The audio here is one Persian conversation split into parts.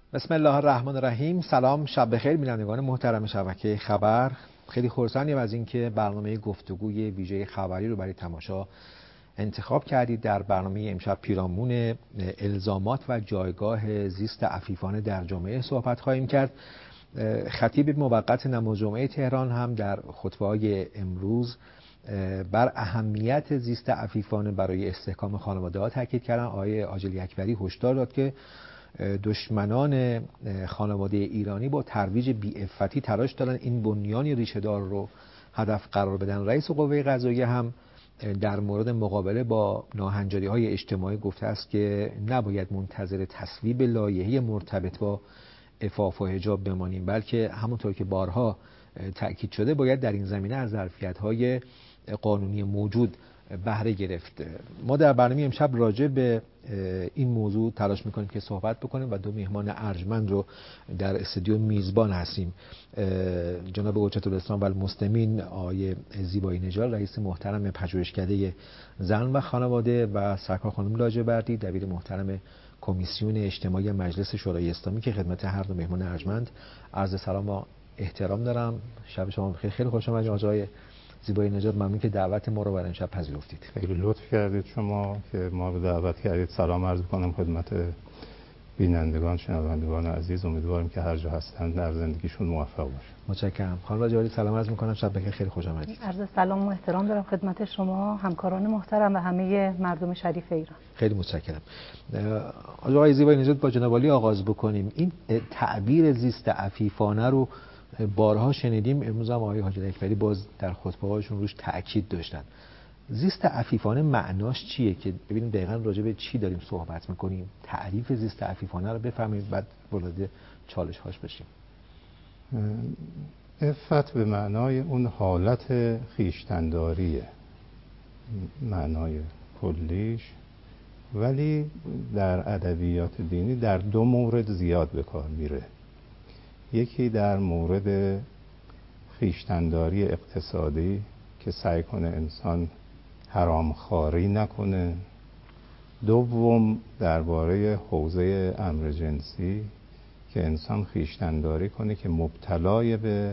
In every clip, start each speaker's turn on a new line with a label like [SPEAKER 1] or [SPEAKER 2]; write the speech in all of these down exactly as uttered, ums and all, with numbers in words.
[SPEAKER 1] بسم الله الرحمن الرحیم. سلام، شب بخیر بینندگان محترم شبکه خبر. خیلی خرسندیم از اینکه برنامه گفتگوی ویژه خبری رو برای تماشا انتخاب کردید. در برنامه امشب پیرامون الزامات و جایگاه زیست عفیفانه در جامعه صحبت خواهیم کرد. خطیب موقت نماز جمعه تهران هم در خطبه‌های امروز بر اهمیت زیست عفیفانه برای استحکام خانواده‌ها تاکید کردن. آقای عاجلی اکبری هشدار داد که دشمنان خانواده ایرانی با ترویج بی‌عفتی تلاش دارن این بنیانی ریشه‌دار رو هدف قرار بدن. رئیس قوه قضاییه هم در مورد مقابله با ناهنجاری‌های اجتماعی گفته است که نباید منتظر تصویب لایحه مرتبط با عفاف و حجاب بمانیم، بلکه همونطور که بارها تأکید شده باید در این زمینه از ظرفیت‌های قانونی موجود بهره گرفت. ما در برنامه امشب راجع به این موضوع تلاش میکنیم که صحبت بکنیم و دو میهمان ارجمند رو در استودیو میزبان هستیم. جناب حجت الاسلام و المسلمین آقای زیبایی نژاد، رئیس محترم پژوهشکده زن و خانواده، و سرکار خانم لاجوردی، دبیر محترم کمیسیون اجتماعی مجلس شورای اسلامی، که خدمت هر دو میهمان ارجمند عرض سلام و احترام دارم. شب شما بخیر. خیلی خوش آمدید آقای زیبایی نژاد. ممنون که دعوت ما رو برای امشب پذیرفتید.
[SPEAKER 2] خیلی لطف کردید شما که ما رو دعوت کردید. سلام عرض کنم خدمت بینندگان، شنوندگان عزیز. امیدوارم که هر جا هستند در زندگیشون موفق باشن.
[SPEAKER 1] متشکرم. خانم لاجوردی سلام عرض می‌کنم. شب بخیر. خیلی خوش آمدید.
[SPEAKER 3] عرض سلام و احترام دارم خدمت شما، همکاران محترم و همه مردم شریف ایران.
[SPEAKER 1] خیلی متشکرم. آقای زیبایی نژاد، با جناب عالی آغاز بکنیم. این تعبیر زیست عفیفانه رو بارها شنیدیم. امروز هم آقای حاجی اکبری باز در خطبه‌هاشون روش تأکید داشتن. زیست عفیفانه معناش چیه؟ که ببینیم دقیقاً راجع به چی داریم صحبت می‌کنیم. تعریف زیست عفیفانه رو بفهمید، بعد وارد چالش‌هاش بشیم.
[SPEAKER 2] عفت به معنای اون حالت خویشتن‌داریه، معنای کلیش، ولی در ادبیات دینی در دو مورد زیاد به کار میره. یکی در مورد خویشتن‌داری اقتصادی که سعی کنه انسان حرامخواری نکنه. دوم درباره حوزه امر جنسی که انسان خویشتن‌داری کنه که مبتلای به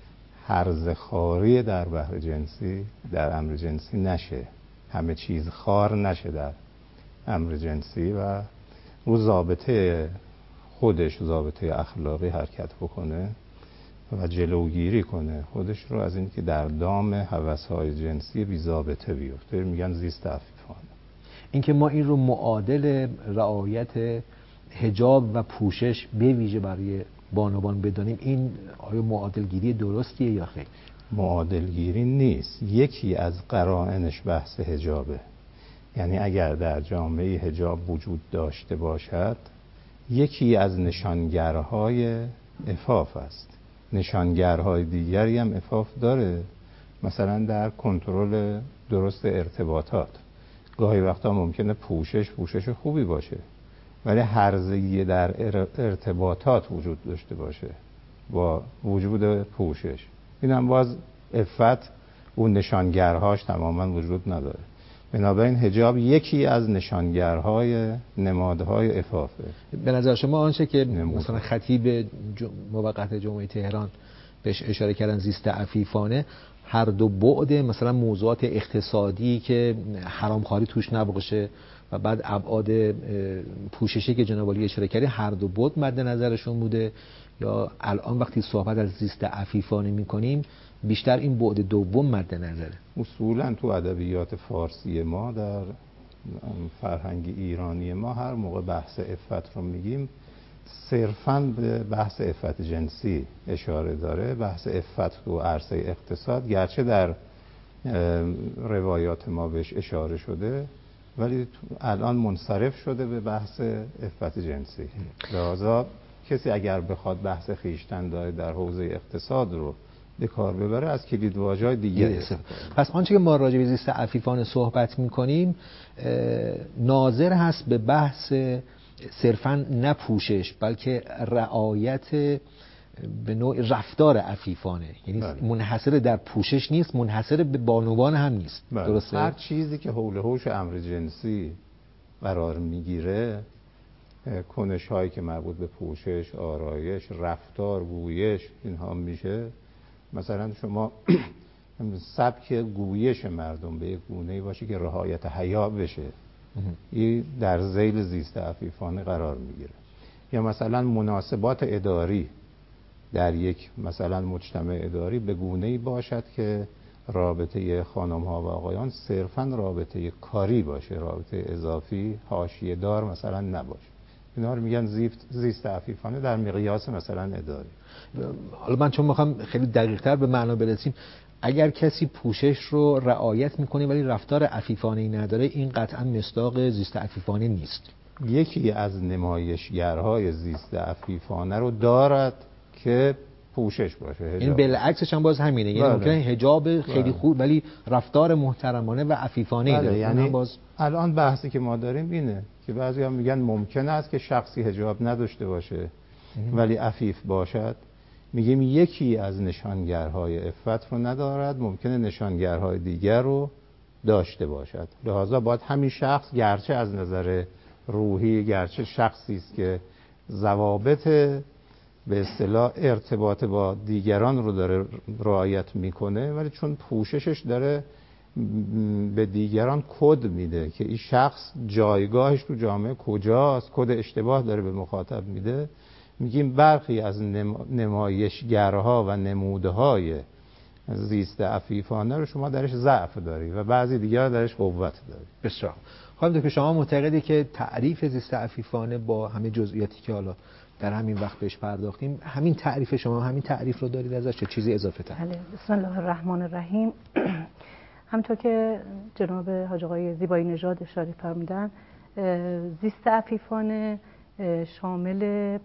[SPEAKER 2] هرزخواری در بحر جنسی در امر جنسی نشه، همه چیز خوار نشه در امر جنسی و او ضابطه خودش، ضابطه اخلاقی حرکت بکنه و جلوگیری کنه خودش رو از این که در دام هوس‌های جنسی بی ضابطه بیفته. میگن زیست عفیفانه.
[SPEAKER 1] اینکه ما این رو معادل رعایت حجاب و پوشش به ویژه برای بانوان بدانیم، این آیا معادلگیری درستیه یا خیر؟
[SPEAKER 2] معادلگیری نیست. یکی از قرائنش بحث حجابه. یعنی اگر در جامعه حجاب وجود داشته باشد، یکی از نشانگرهای عفاف است. نشانگرهای دیگری هم عفاف داره، مثلا در کنترل درست ارتباطات. گاهی وقتا ممکنه پوشش پوشش خوبی باشه ولی هرزگی در ارتباطات وجود داشته باشه با وجود پوشش. این هم باز عفت اون نشانگرهاش تماما وجود نداره. بنابراین حجاب یکی از نشانگرهای نمادهای عفافه.
[SPEAKER 1] به نظر شما آنچه که مثلا خطیب جم... موقت جمعه تهران بهش اشاره کردن زیست عفیفانه، هر دو بعد، مثلا موضوعات اقتصادی که حرامخواری توش نباشه و بعد ابعاد پوششی که جناب عالی اشاره کردی، هر دو بعد مد نظرشون بوده، یا الان وقتی صحبت از زیست عفیفانه میکنیم بیشتر این بعد دوم مد نظره؟
[SPEAKER 2] اصولا تو ادبیات فارسی ما، در فرهنگ ایرانی ما، هر موقع بحث عفت رو میگیم صرفاً به بحث عفت جنسی اشاره داره. بحث عفت تو عرصه اقتصاد گرچه در روایات ما بهش اشاره شده ولی الان منصرف شده به بحث عفت جنسی. لذا کسی اگر بخواد بحث خویشتن‌داری در حوزه اقتصاد رو به کار ببره از کلیدواژه‌های دیگه است.
[SPEAKER 1] پس آنچه که ما راجع به زیست عفیفانه صحبت می‌کنیم ناظر هست به بحث صرفاً نه پوشش بلکه رعایت به نوع رفتار عفیفانه، یعنی بله. منحصر در پوشش نیست، منحصر به بانوان هم نیست.
[SPEAKER 2] بله. درسته؟ هر چیزی که حول و حوش امر جنسی قرار میگیره کنش هایی که مربوط به پوشش، آرایش، رفتار، گویش اینها میشه. مثلا شما سبک گویش مردم به یک گونه‌ای باشه که رعایت حیا بشه، این در ذیل زیست عفیفانه قرار میگیره. یا مثلا مناسبات اداری در یک مثلا مجتمع اداری به گونه‌ای باشد که رابطه خانم ها و آقایان صرفاً رابطه کاری باشه، رابطه اضافی حاشیه دار مثلا نباشه. اینا رو میگن زیست زیست عفیفانه در مقیاس مثلا اداری.
[SPEAKER 1] حالا من چون میخوام خیلی دقیق‌تر به معنا برسیم، اگر کسی پوشش رو رعایت میکنه ولی رفتار عفیفانه‌ای نداره، این قطعا مصداق زیست عفیفانه نیست.
[SPEAKER 2] یکی از نمایشگرهای زیست عفیفانه رو دارد که پوشش باشه.
[SPEAKER 1] این بالعکسش هم باز همینه، یعنی
[SPEAKER 2] بله.
[SPEAKER 1] ممکنه حجاب خیلی
[SPEAKER 2] بله.
[SPEAKER 1] خوب ولی رفتار محترمانه و عفیفانه
[SPEAKER 2] بله.
[SPEAKER 1] داره.
[SPEAKER 2] یعنی
[SPEAKER 1] باز
[SPEAKER 2] الان بحثی که ما داریم اینه که بعضیا میگن ممکن است که شخصی حجاب نداشته باشه ولی عفیف باشد. میگیم یکی از نشانگرهای عفت رو ندارد، ممکنه نشانگرهای دیگر رو داشته باشد. لذا باید همین شخص گرچه از نظر روحی گرچه شخصی است که ضوابط به اصطلاح ارتباط با دیگران رو داره رعایت میکنه، ولی چون پوششش داره به دیگران کد میده که این شخص جایگاهش تو جامعه کجاست، کد اشتباه داره به مخاطب میده، میگیم برخی از نمایشگرها و نمودهای زیست عفیفانه رو شما درش ضعف داری و بعضی دیگر درش قوت داری.
[SPEAKER 1] بسیار. خانم دکتر، شما معتقدی که تعریف زیست عفیفانه با همه جزئیاتی که حالا در همین وقت بهش پرداختیم، همین تعریف شما همین تعریف رو دارید ازش چه چیزی اضافه تر؟
[SPEAKER 3] بله. بسم الله الرحمن الرحیم. همونطور که جناب حاج آقای زیبایی نژاد اشاره فرمودن، زیست عفیفانه شامل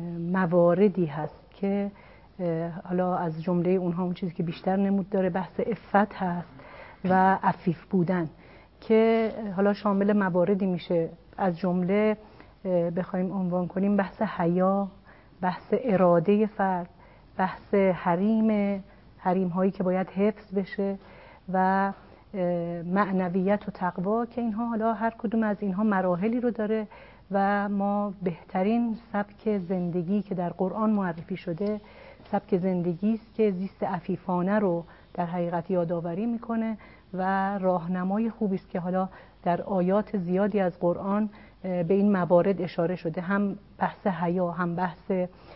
[SPEAKER 3] مواردی هست که حالا از جمله اونها اون چیزی که بیشتر نمود داره بحث عفت هست و عفیف بودن، که حالا شامل مواردی میشه از جمله بخوایم عنوان کنیم بحث حیا، بحث اراده فرد، بحث حریم حریم هایی که باید حفظ بشه و معنویت و تقوا، که اینها حالا هر کدوم از اینها مراحلی رو داره و ما بهترین سبک زندگی که در قرآن معرفی شده سبک زندگی است که زیست عفیفانه رو در حقیقت یادآوری میکنه و راهنمای خوبی است که حالا در آیات زیادی از قرآن به این موارد اشاره شده، هم بحث حیا، هم بحث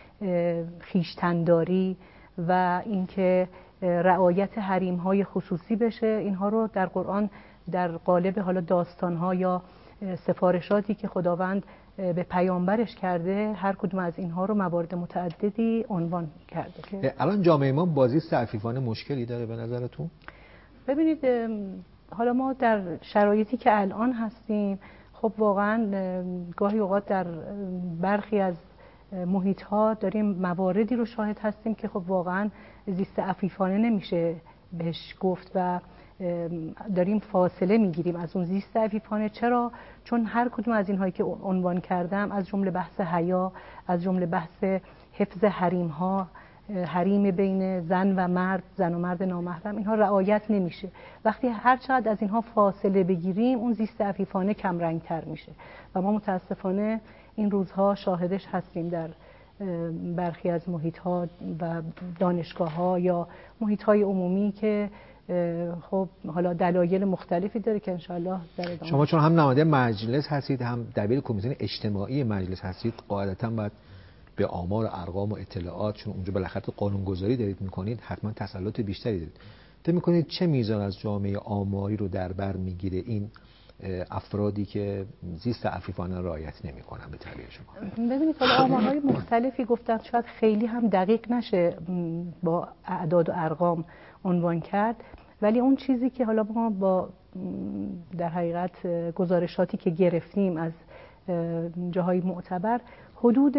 [SPEAKER 3] خویشتن‌داری و اینکه رعایت حریم‌های خصوصی بشه. اینها رو در قرآن در قالب حالا داستان‌ها یا سفارشاتی که خداوند به پیامبرش کرده، هر کدوم از اینها رو موارد متعددی عنوان کرده. که
[SPEAKER 1] الان جامعه ما با زیست عفیفانه مشکلی داره به نظرتون؟
[SPEAKER 3] ببینید، حالا ما در شرایطی که الان هستیم، خب واقعا گاهی اوقات در برخی از محیط ها داریم مواردی رو شاهد هستیم که خب واقعا زیست عفیفانه نمیشه بهش گفت و داریم فاصله میگیریم از اون زیست عفیفانه. چرا؟ چون هر کدوم از اینهایی که عنوان کردم، از جمله بحث حیا، از جمله بحث حفظ حریم ها، حریم بین زن و مرد، زن و مرد نامحرم، اینها رعایت نمیشه. وقتی هر چقدر از اینها فاصله بگیریم، اون زیست عفیفانه کم رنگ تر میشه و ما متاسفانه این روزها شاهدش هستیم در برخی از محیط ها و دانشگاه ها یا محیط های عمومی که خب حالا دلایل مختلفی داره که انشاءالله در ادامه.
[SPEAKER 1] شما چون هم نماینده مجلس هستید هم دبیر کمیسیون اجتماعی مجلس هستید، قاعدتاً باید به آمار و ارقام و اطلاعات، چون اونجا بالاخره قانونگذاری دارید میکنید، حتما تسلط بیشتری دارید. فکر میکنید چه میزان از جامعه آماری رو در بر میگیره این افرادی که زیست عفیفانه رعایت نمیکنن به تعبیر شما؟
[SPEAKER 3] ببینید، حالا آمارهای مختلفی گفتن، شاید خیلی هم دقیق نشه با اعداد و ارقام عنوان کرد، ولی اون چیزی که حالا ما با در حقیقت گزارشاتی که گرفتیم از جاهای معتبر، حدود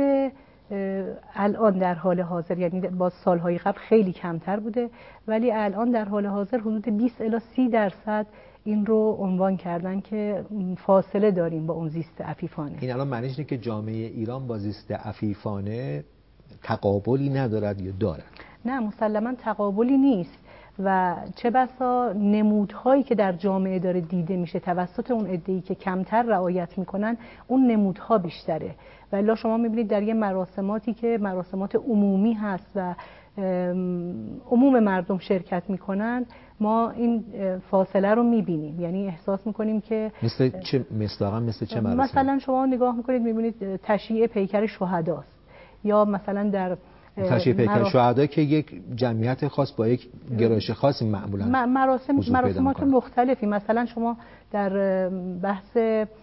[SPEAKER 3] الان در حال حاضر، یعنی با سالهای قبل خیلی کمتر بوده، ولی الان در حال حاضر حدود بیست الی سی درصد این رو عنوان کردن که فاصله داریم با اون زیست عفیفانه.
[SPEAKER 1] این الان معنیش اینه که جامعه ایران با زیست عفیفانه تقابلی ندارد یا دارد؟
[SPEAKER 3] نه، مسلما تقابلی نیست، و چه بسا نمودهایی که در جامعه داره دیده میشه توسط اون عده‌ای که کمتر رعایت میکنن، اون نمودها بیشتره. و الا شما میبینید در یه مراسماتی که مراسمات عمومی هست و عموم مردم شرکت میکنن، ما این فاصله رو میبینیم، یعنی احساس میکنیم که
[SPEAKER 1] مثل چه مصداقا مثل چه مراسم؟
[SPEAKER 3] مثلا شما نگاه میکنید میبینید تشییع پیکر شهداست، یا مثلا در
[SPEAKER 1] تشییع پیکر شهدا که یک جمعیت خاص با یک گرایش خاصی معمولا
[SPEAKER 3] مراسم مراسمات مختلفی، مثلا شما در بحث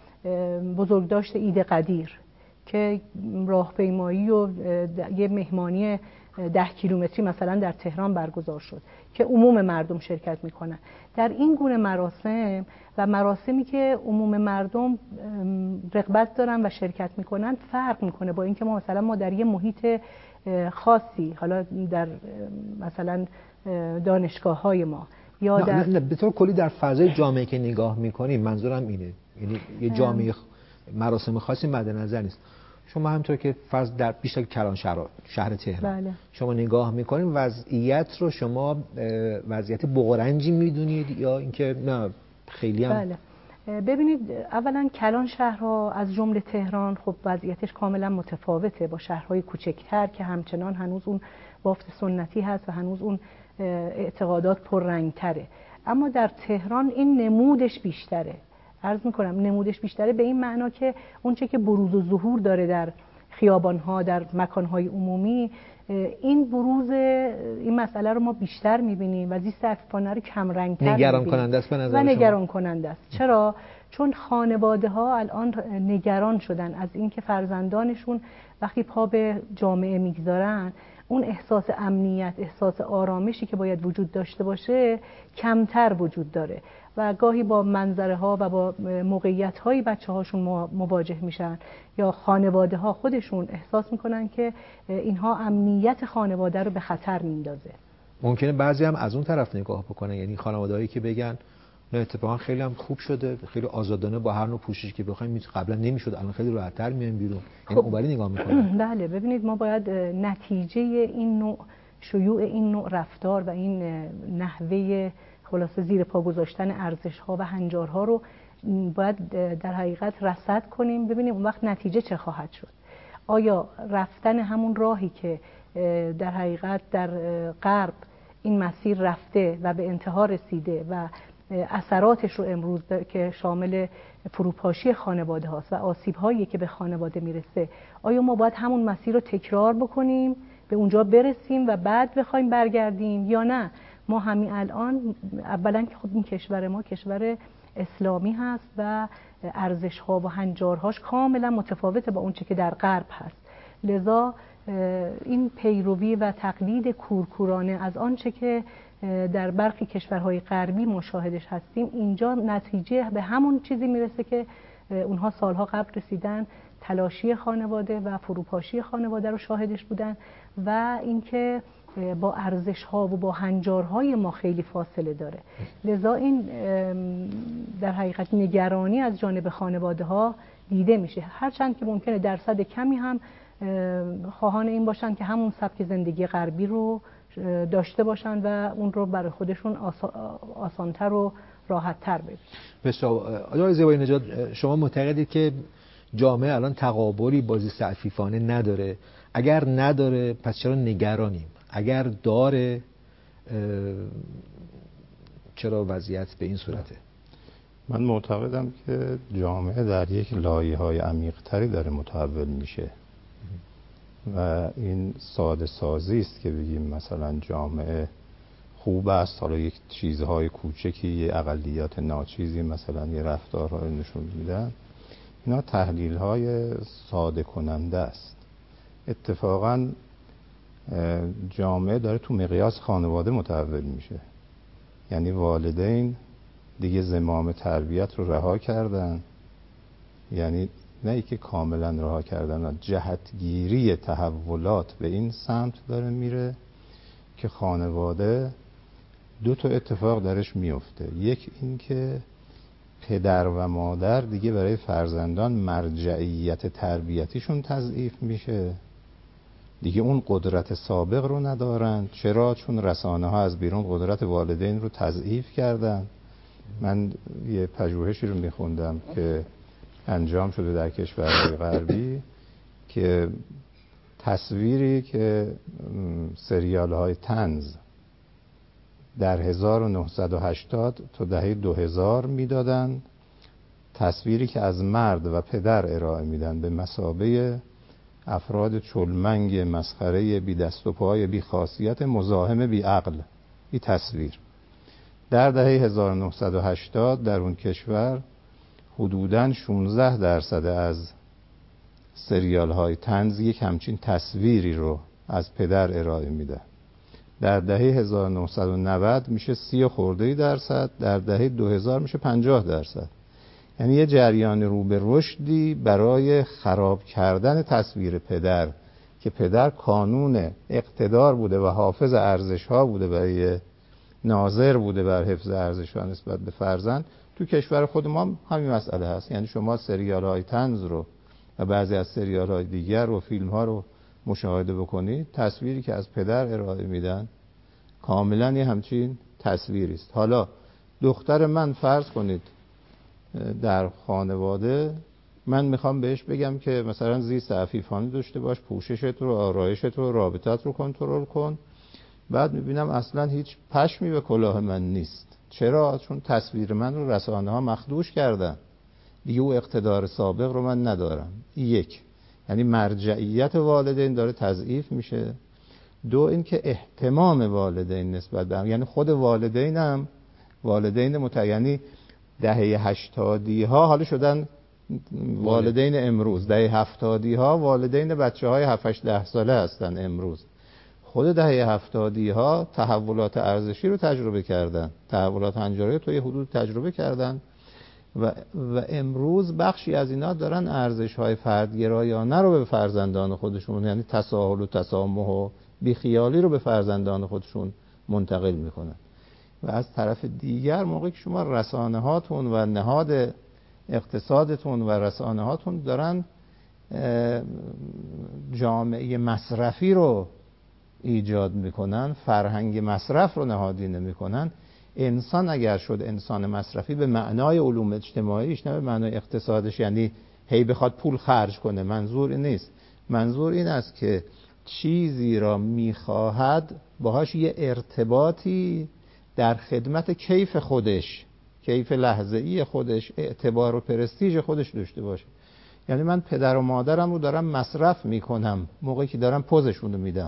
[SPEAKER 3] بزرگداشت عید قدیر که راهپیمایی و یه مهمانی ده کیلومتری مثلا در تهران برگزار شد که عموم مردم شرکت میکنن. در این گونه مراسم و مراسمی که عموم مردم رغبت دارن و شرکت میکنن فرق میکنه با اینکه ما مثلا ما در یه محیط خاصی، حالا در مثلا دانشگاه های ما یا
[SPEAKER 1] نه
[SPEAKER 3] در
[SPEAKER 1] نه, نه به طور کلی در فضای جامعه که نگاه میکنیم، منظورم اینه، یعنی یه جامعه مراسم خاصی مد نظر نیست. شما همونطور که فرض در بیشتر کلان شهر شهر تهران
[SPEAKER 3] بله.
[SPEAKER 1] شما نگاه میکنید وضعیت رو شما وضعیت بغرنجی میدونید یا اینکه نه خیلی هم؟
[SPEAKER 3] بله. ببینید اولا کلان شهرها از جمله تهران خب وضعیتش کاملا متفاوته با شهرهای کوچکتر که همچنان هنوز اون بافت سنتی هست و هنوز اون اعتقادات پررنگتره. اما در تهران این نمودش بیشتره. عرض میکنم نمودش بیشتره به این معنا که اون چه که بروز و ظهور داره در خیابانها، در مکانهای عمومی، این بروز این مسئله رو ما بیشتر میبینیم و زیست عفیفانه رو کم رنگتر میبینیم.
[SPEAKER 1] نگران کننده است به نظر
[SPEAKER 3] و
[SPEAKER 1] شما؟
[SPEAKER 3] نگران کننده است. چرا؟ چون خانواده ها الان نگران شدن از اینکه فرزندانشون وقتی پا به جامعه میگذارن اون احساس امنیت، احساس آرامشی که باید وجود داشته باشه کمتر وجود داره و گاهی با منظره ها و با موقعیت هایی بچه هاشون مواجه میشن یا خانواده ها خودشون احساس میکنن که اینها امنیت خانواده رو به خطر میندازه.
[SPEAKER 1] ممکنه بعضی هم از اون طرف نگاه بکنن، یعنی خانواده هایی که بگن نه اتفاقا خیلی هم خوب شده، خیلی آزادانه با هر نوع پوششی که بخوایم قبلا نمیشد، الان خیلی راحت‌تر میایم بیرون.
[SPEAKER 3] خب
[SPEAKER 1] یعنی اونوری نگاه میکنن.
[SPEAKER 3] بله ببینید ما باید نتیجه این نوع شیوع این نوع رفتار و این نحوه خلاصه زیر پا گذاشتن ارزش ها و هنجارها رو باید در حقیقت رصد کنیم، ببینیم اون وقت نتیجه چه خواهد شد. آیا رفتن همون راهی که در حقیقت در غرب این مسیر رفته و به انتها رسیده و اثراتش رو امروز که شامل فروپاشی خانواده هاست و آسیب هایی که به خانواده میرسه، آیا ما باید همون مسیر رو تکرار بکنیم به اونجا برسیم و بعد بخوایم برگردیم، یا نه ما همین الان اولا که خب این کشور ما کشور اسلامی هست و ارزش ها و هنجارهاش کاملا متفاوته با اون چه که در غرب هست، لذا این پیروی و تقلید کورکورانه از آنچه که در برخی کشورهای غربی مشاهدش هستیم اینجا نتیجه به همون چیزی میرسه که اونها سالها قبل رسیدن، تلاشی خانواده و فروپاشی خانواده رو شاهدش بودن و اینکه با ارزش ها و با هنجارهای ما خیلی فاصله داره. لذا این در حقیقت نگرانی از جانب خانواده ها دیده میشه، هرچند که ممکنه درصد کمی هم خواهان این باشن که همون سبک زندگی غربی رو داشته باشن و اون رو برای خودشون آسانتر و راحتتر ببینن.
[SPEAKER 1] بسیار. آقای زیبایی نژاد، شما معتقدید که جامعه الان تقابلی با زیست عفیفانه نداره؟ اگر نداره پس چرا نگرانیم؟ اگر داره چرا وضعیت به این صورته؟
[SPEAKER 2] من معتقدم که جامعه در یک لایه‌های عمیق‌تری داره متحول میشه و این ساده سازی است که بگیم مثلا جامعه خوب است، حالا یک چیزهای کوچکی، یه اقلیات ناچیزی مثلا یه رفتارهای نشون میدن، اینا تحلیل‌های ساده کننده است. اتفاقاً جامعه داره تو مقیاس خانواده متحول میشه، یعنی والدین دیگه زمام تربیت رو رها کردن، یعنی نه ای که کاملا رها کردن، جهتگیری تحولات به این سمت داره میره که خانواده دو تا اتفاق درش میفته. یک این که پدر و مادر دیگه برای فرزندان مرجعیت تربیتیشون تضعیف میشه، دیگه اون قدرت سابق رو ندارن. چرا؟ چون رسانه ها از بیرون قدرت والدین رو تضعیف کردن. من یه پژوهشی رو میخوندم که انجام شده در کشورهای غربی که تصویری که سریال های طنز در هزار و نهصد و هشتاد تا دهه دو هزار میدادن، تصویری که از مرد و پدر ارائه میدن به مثابه افراد چلمنگ مسخره بی دست و پای بی خاصیت مزاحم بی عقل. این تصویر در دهه هزار و نهصد و هشتاد در اون کشور حدوداً شانزده درصد از سریال های طنز یک همچین تصویری رو از پدر ارائه میده. در دهه هزار و نهصد و نود میشه سی خورده درصد، در دهه دو هزار میشه پنجاه درصد. یعنی یه جریان رو به رشدی برای خراب کردن تصویر پدر که پدر کانون اقتدار بوده و حافظ ارزش ها بوده، برای ناظر بوده بر حفظ ارزش ها نسبت به فرزند. تو کشور خود ما همین مسئله هست. یعنی شما سریال های طنز رو و بعضی از سریال های دیگر و فیلم ها رو مشاهده بکنید، تصویری که از پدر ارائه میدن کاملا یه همچین تصویری است. حالا دختر من فرض کنید در خانواده، من میخوام بهش بگم که مثلا زیست عفیفانه داشته باش، پوششت رو، آرایشت رو، رابطت رو کنترل کن. بعد میبینم اصلا هیچ پشمی به کلاه من نیست. چرا؟ چون تصویر من رو رسانه ها مخدوش کردن. دیگه او اقتدار سابق رو من ندارم. یک، یعنی مرجعیت والدین داره تضعیف میشه. دو، اینکه اهتمام والدین نسبت به هم، یعنی خود والدین هم والدین متعینی دهه هشتادی ها حالا شدن والدین امروز، دهه هفتادی ها والدین بچه های هفت هشت ده ساله هستن امروز. خود دهه هفتادی ها تحولات ارزشی رو تجربه کردن، تحولات هنجاری توی حدود تجربه کردن و, و امروز بخشی از اینا دارن ارزش های فردگرایانه رو به فرزندان خودشون، یعنی تساهل و تسامح و بیخیالی رو به فرزندان خودشون منتقل میکنن. و از طرف دیگر موقعی که شما رسانه هاتون و نهاد اقتصادتون و رسانه هاتون دارن جامعه مصرفی رو ایجاد میکنن، فرهنگ مصرف رو نهادینه میکنن، انسان اگر شد انسان مصرفی به معنای علوم اجتماعیش، نه به معنای اقتصادش، یعنی هی بخواد پول خرج کنه، منظور این نیست. منظور این است که چیزی را میخواهد باهاش یه ارتباطی در خدمت کیف خودش، کیف لحظه‌ای خودش، اعتبار و پرستیژ خودش داشته باشه. یعنی من پدر و مادرم رو دارم مصرف میکنم موقعی که دارم پوزشون رو میدم.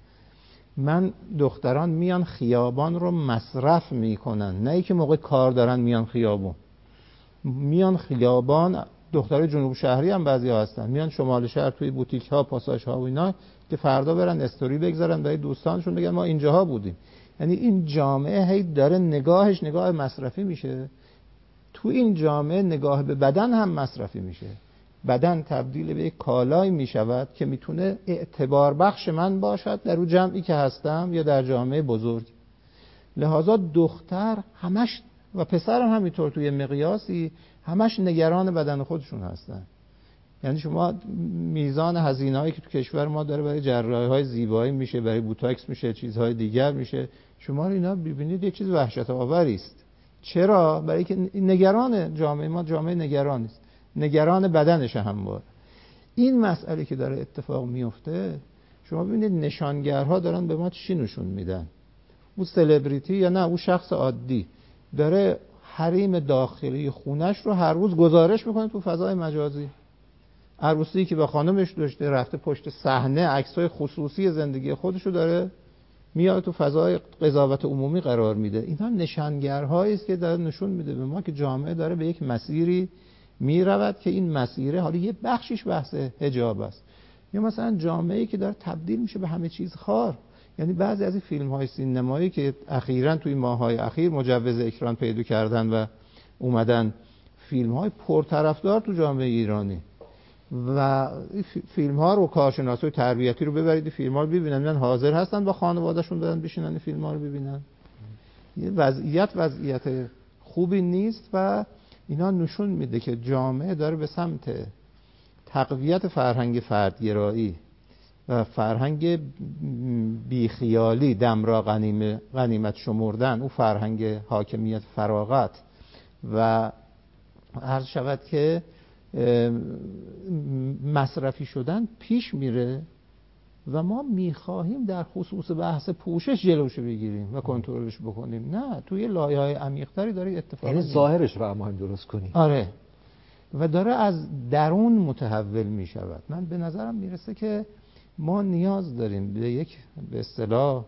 [SPEAKER 2] من دختران میان خیابان رو مصرف میکنن، نه ای که موقع کار دارن میان خیابان. میان خیابان، دخترای جنوب شهری هم بعضی ها هستن، میان شمال شهر توی بوتیک ها، پاساژ ها و اینا که فردا برن استوری بگذارن برای دوستانشون بگن ما اینجاها بودیم. یعنی این جامعه هی داره نگاهش نگاه مصرفی میشه. تو این جامعه نگاه به بدن هم مصرفی میشه. بدن تبدیل به یک کالای میشود که میتونه اعتبار بخش من باشد در اون جمعی که هستم یا در جامعه بزرگ. لذا دختر همش و پسر هم همینطور توی مقیاسی همش نگران بدن خودشون هستن. یعنی شما میزان هزینه‌ای که تو کشور ما داره برای جراحی‌های زیبایی میشه، برای بوتاکس میشه، چیزهای دیگر میشه، شما رو اینا ببینید یه چیز وحشت آوری است. چرا؟ برای اینکه نگران جامعه ما، جامعه نگران است، نگران بدنش همواره. این مسئله که داره اتفاق میفته، شما ببینید نشانگرها دارن به ما چی نشون میدن. اون سلبریتی یا نه اون شخص عادی داره حریم داخلی خونش رو هر روز گزارش میکنه تو فضای مجازی. عروسی که با خانمش داشته، رفته پشت صحنه عکسای خصوصی زندگی خودش رو داره میاد تو فضای قضاوت عمومی قرار میده. اینا نشانگرهایی است که داره نشون میده به ما که جامعه داره به یک مسیری میرود که این مسیره حالا یه بخشیش بحث حجاب است، یا مثلا جامعه‌ای که داره تبدیل میشه به همه چیز خار. یعنی بعضی از این فیلم‌های سینمایی که اخیراً توی ماه‌های اخیر مجوز اکران پیدا کردن و اومدن، فیلم‌های پرطرفدار تو جامعه ایرانی، و فیلم ها رو کارشناسای تربیتی رو ببرید فیلم ها رو ببینن، من حاضر هستن با خانواده‌شون برن بشینن این فیلم ها رو ببینن. یه وضعیت وضعیت خوبی نیست و اینا نشون میده که جامعه داره به سمت تقویت فرهنگ فردگرایی و فرهنگ بیخیالی، دم را غنیم غنیمت شمردن، او فرهنگ حاکمیت فراغت و عرض شود که مصرفی شدن پیش میره و ما میخواهیم در خصوص بحث پوشش جلوشو بگیریم و کنترلش بکنیم. نه، توی لایه‌های عمیق‌تری داره اتفاق
[SPEAKER 1] یعنی ظاهرش رو ما هم درست کنیم.
[SPEAKER 2] آره، و داره از درون متحول میشود. من به نظرم میرسه که ما نیاز داریم به یک به اصطلاح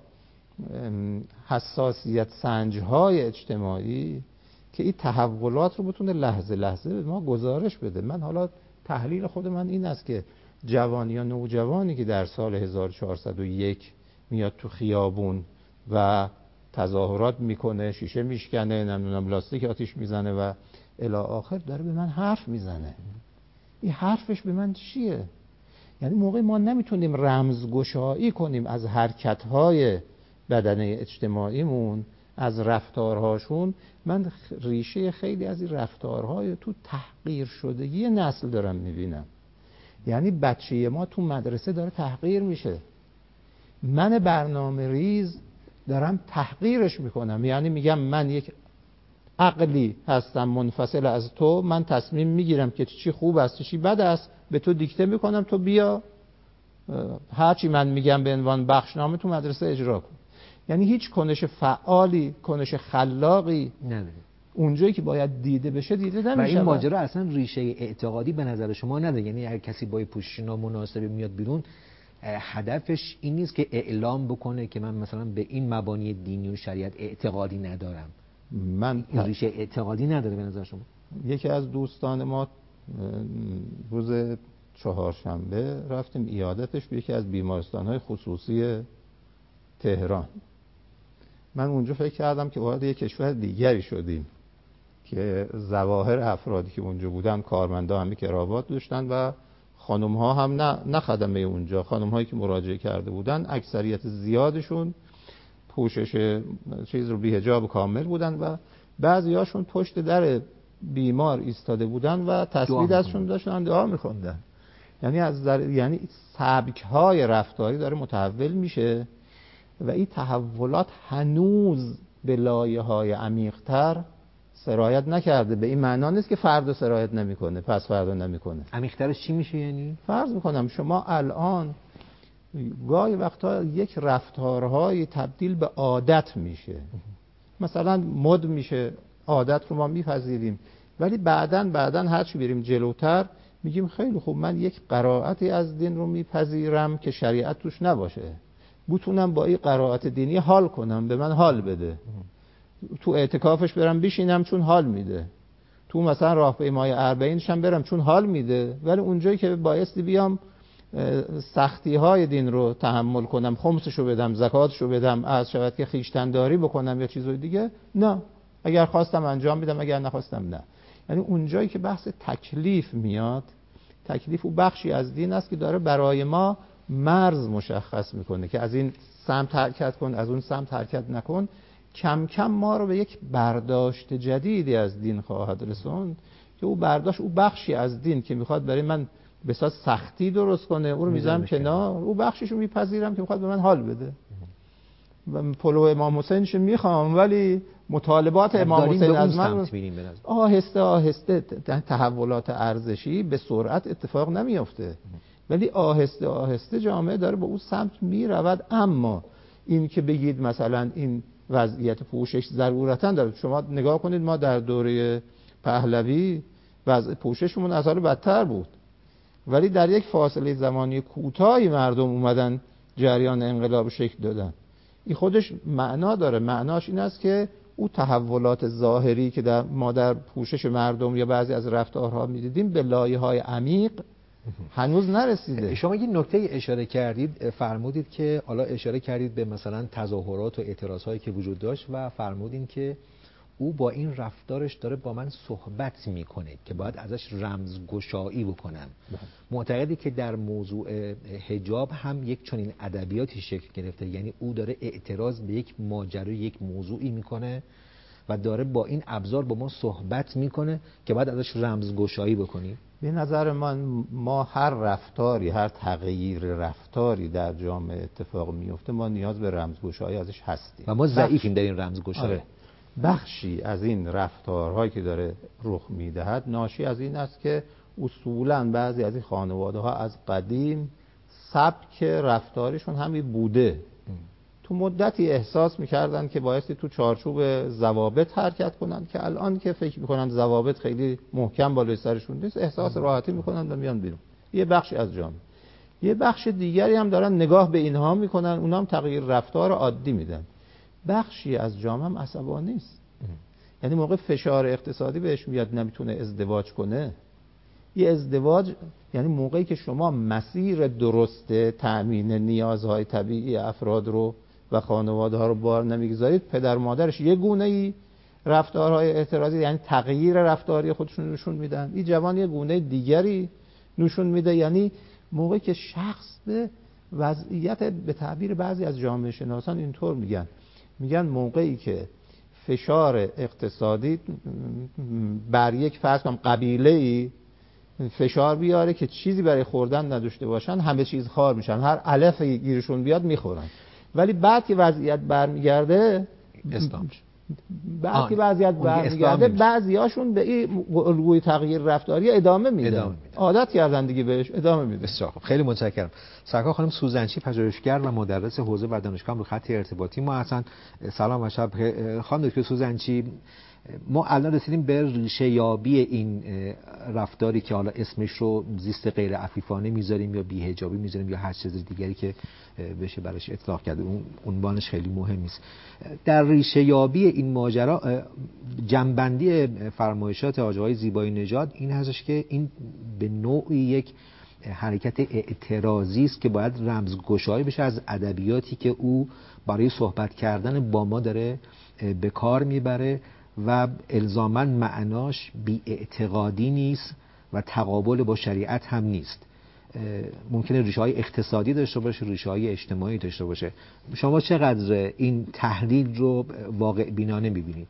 [SPEAKER 2] حساسیت سنج‌های اجتماعی که این تحولات رو بتونه لحظه لحظه به ما گزارش بده. من حالا تحلیل خود من این است که جوانی یا نوجوانی که در سال هزار و چهارصد و یک میاد تو خیابون و تظاهرات میکنه، شیشه میشکنه، نمیدونم لاستیک آتیش میزنه و الی آخر، داره به من حرف میزنه. این حرفش به من چیه؟ یعنی موقعی ما نمیتونیم رمزگشایی کنیم از حرکت‌های بدنه اجتماعیمون، از رفتارهاشون. من ریشه خیلی از این رفتارهای تو تحقیر شدگی نسل دارم میبینم. یعنی بچه ما تو مدرسه داره تحقیر میشه، من برنامه ریز دارم تحقیرش میکنم. یعنی میگم من یک عقلی هستم منفصل از تو، من تصمیم میگیرم که چی خوب است چی بد است، به تو دیکته میکنم، تو بیا هرچی من میگم به عنوان بخشنامه تو مدرسه اجرا کن. یعنی هیچ کنش فعالی، کنش خلاقی نداره. اونجایی که باید دیده بشه دیده نمیشه.
[SPEAKER 1] و این ماجرا اصلا ریشه اعتقادی به نظر شما نداره؟ یعنی هر کسی با پوشش نامناسبی میاد بیرون، هدفش این نیست که اعلام بکنه که من مثلا به این مبانی دینی و شریعت اعتقادی ندارم؟
[SPEAKER 2] من
[SPEAKER 1] این ریشه اعتقادی نداره به نظر شما؟
[SPEAKER 2] یکی از دوستان ما روز چهارشنبه رفتیم عیادتش به یکی از بیمارستان‌های خصوصی تهران. من اونجا فکر کردم که وارد یک کشور دیگری شدیم که ظواهر افرادی که اونجا بودن، کارمندا همه کراوات داشتن و خانم ها هم نه نه خدمه اونجا، خانم هایی که مراجعه کرده بودن اکثریت زیادشون پوشش چیز رو بی حجاب کامل بودن و بعضی هاشون پشت در بیمار ایستاده بودن و تسبیح دستشون داشتن دعا می‌خوندن. یعنی از در... یعنی سبک های رفتاری داره متحول میشه و این تحولات هنوز به لایه‌های عمیق‌تر سرایت نکرده. به این معنا نیست که فردا سرایت نمیکنه، پس فردا نمیکنه.
[SPEAKER 1] عمیق‌ترش چی میشه یعنی؟
[SPEAKER 2] فرض میکنم شما الان گاهی وقتا یک رفتارهای تبدیل به عادت میشه، مثلا مد میشه، عادت رو ما میپذیریم، ولی بعدن بعدن هر چی بریم جلوتر میگیم خیلی خوب، من یک قرائتی از دین رو میپذیرم که شریعت توش نباشه، بتونم با این قرائت دینی حال کنم، به من حال بده. تو اعتکافش برم بشینم چون حال میده، تو مثلا راهپیمای اربعینش هم برم چون حال میده، ولی اونجایی که بایستی بیام سختی های دین رو تحمل کنم، خمسشو بدم، زکاتشو بدم، از شود که خیشتنداری بکنم یا چیزای دیگه، نه. اگر خواستم انجام میدم، اگر نخواستم نه. یعنی اونجایی که بحث تکلیف میاد، تکلیف او بخشی از دین است که داره برای ما مرز مشخص میکنه که از این سمت حرکت کن، از اون سمت حرکت نکن. کم کم ما رو به یک برداشت جدیدی از دین خواهد رسوند که او برداشت، او بخشی از دین که میخواد برای من به اساس سختی درست کنه، او رو میذارم کنار، او بخشش رو میپذیرم که میخواد به من حال بده. و پلو امام حسینش میخوام، ولی مطالبات امام حسین از من آهسته آهسته، تحولات ارزشی به سرعت اتفاق نمیافته، ولی آهسته آهسته جامعه داره به اون سمت میرود. اما این که بگید مثلا این وضعیت پوشش ضرورتاً داره، شما نگاه کنید ما در دوره پهلوی وضع پوششمون از حال بدتر بود، ولی در یک فاصله زمانی کوتاهی مردم اومدن جریان انقلاب شکل دادن. این خودش معنا داره. معناش این است که او تحولات ظاهری که در ما در پوشش مردم یا بعضی از رفتارها می‌دیدیم به لایه‌های عمیق هنوز نرسیده.
[SPEAKER 1] شما یه نکته اشاره کردید، فرمودید که حالا اشاره کردید به مثلا تظاهرات و اعتراض‌هایی که وجود داشت و فرمودین که او با این رفتارش داره با من صحبت میکنه که باید ازش رمزگشایی بکنم. معتقدی که در موضوع حجاب هم یک چنین ادبیاتی شکل گرفته، یعنی او داره اعتراض به یک ماجرا، یک موضوعی میکنه و داره با این ابزار با ما صحبت میکنه که باید ازش رمزگشایی بکنیم.
[SPEAKER 2] به نظر من ما هر رفتاری، هر تغییر رفتاری در جامعه اتفاق میفته ما نیاز به رمزگشایی ازش هستیم
[SPEAKER 1] و ما ضعیفیم در این رمزگشایی.
[SPEAKER 2] آره. بخشی از این رفتارهایی که داره رخ میدهد ناشی از این است که اصولاً بعضی از این خانواده ها از قدیم سبک رفتاریشون همین بوده. تو مدتی احساس میکردن که بایستی تو چارچوب ضوابط حرکت کنن که الان که فکر میکنن ضوابط خیلی محکم بالای سرشون نیست، احساس راحتی میکنن و میان بیرون. یه بخشی از جامعه. یه بخش دیگری هم دارن نگاه به اینها میکنن، اونا هم تغییر رفتار عادی میدن. بخشی از جامعه هم عصبانی است. یعنی موقع فشار اقتصادی بهش میاد نمیتونه ازدواج کنه. یه ازدواج یعنی موقعی که شما مسیر درست تأمین نیازهای طبیعی افراد رو و خانواده ها رو بار نمیگذارید، پدر مادرش یه گونه‌ای رفتارهای اعتراضی یعنی تغییر رفتاری خودشون نشون میدن، این جوان یه گونه دیگری نشون میده. یعنی موقعی که شخص به وضعیت، به تعبیر بعضی از جامعه شناسان اینطور میگن، میگن موقعی که فشار اقتصادی بر یک فرض کنم قبیله‌ای فشار بیاره که چیزی برای خوردن نداشته باشن، همه چیز خوار میشن، هر علفی گیرشون بیاد میخورن. ولی بعد که وضعیت برمیگرده
[SPEAKER 1] اسلام
[SPEAKER 2] بعد که وضعیت برمیگرده بعضیاشون به این الگوی تغییر رفتاری ادامه میدن، عادت کردن دیگه بهش، ادامه میدن.
[SPEAKER 1] بسیار خوب، خیلی متشکرم. سرکار خانم سوزنچی، پژوهشگر و مدرس حوزه و دانشگاه رو خط ارتباطی ما هستن. سلام و شب بخیر. خانم دکتر سوزنچی، ما الان رسیدیم به ریشه یابی این رفتاری که حالا اسمش رو زیست غیر عفیفانه میذاریم یا بی‌حجابی میذاریم یا هر چیز دیگری که بشه براش اطلاق کرده، اون عنوانش خیلی مهم نیست. در ریشه یابی این ماجرا جنبندی فرمایشات آقای زیبایی نژاد این هستش که این به نوعی یک حرکت اعتراضی است که باید رمزگشایی بشه از ادبیاتی که او برای صحبت کردن با ما داره به کار میبره و الزاماً معناش بی‌اعتقادی نیست و تقابل با شریعت هم نیست. ممکنه ریشه‌های اقتصادی داشته باشه، ریشه‌های اجتماعی داشته باشه. شما چقدر این تحلیل رو واقع بینانه می‌بینید؟